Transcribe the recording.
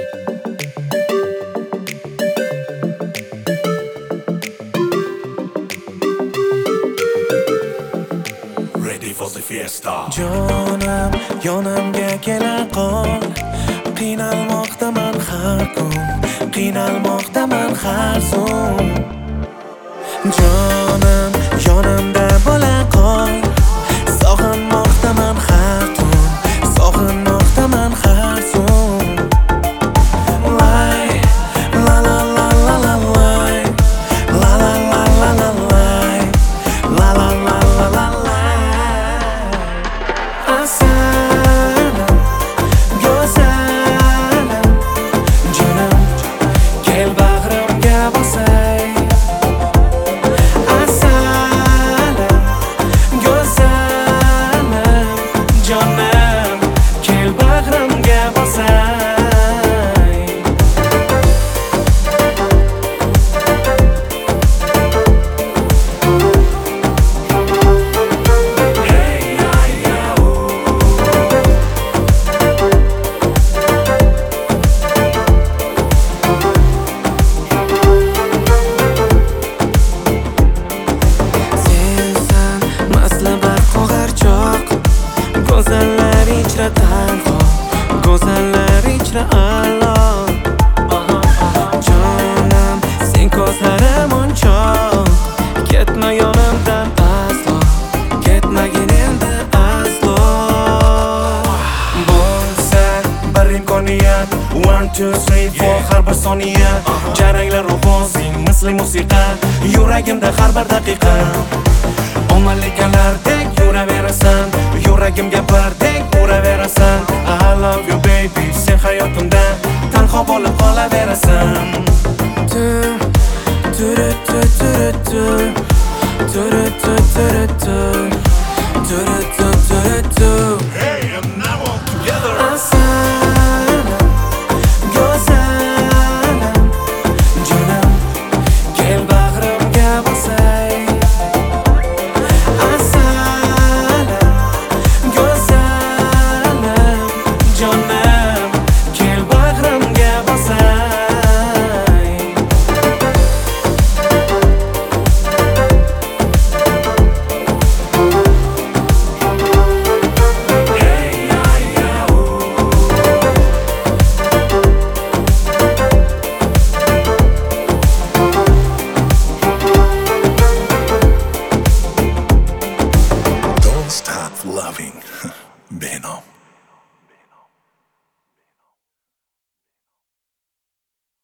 Ready for the fiesta. Jonam, yonimga kela qol. Qiynalmoqdaman har kun, qiynalmoqdaman har zum. Jonam, yonimda bo'la qol. Sog'inmoqdaman har tun, sog'inmoqdaman har zum. Lay, la la la la la lay, la la la la la lay, la la la la la lay. Asalam, go'zalim, jonim, kel bag'rimga bosay. Asalam, go'zalim, jonim, kel bag'rimga bosay. Sensan maslabat qo'g'archoq, go'zallar ichra tanho, go'zallar ichra a'lo. Jonim, sen ko'zlarim o'nchoq, ketma yonimdan aslo, ketmagin endi aslo. Bo'lsa bir imkoniyat, 1 2 3 4 har bir soniya, jaranglar ovozing misli musiqa, yuragimda har bir daqiqa. Omalikalardek yuraverasan, yuragimga birdek uraverasan. I love you baby, sen hayotimda tanho bo'lib qolaverasan. Tu tu tu tu tu tu tu tu tu tu tu tu tu tu tu.